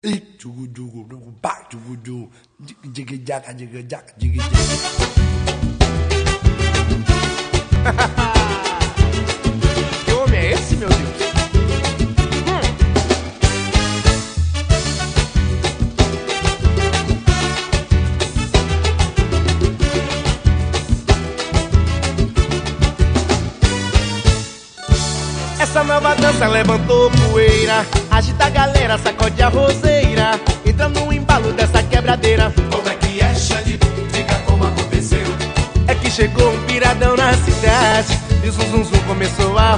Que homem é esse, meu Deus? Essa nova dança levantou poeira, agita a galera, sacode a roseira, entra no embalo dessa quebradeira. Como é que é, Xande? Diga como aconteceu. É que chegou um piradão na cidade e o zum zum zum começou a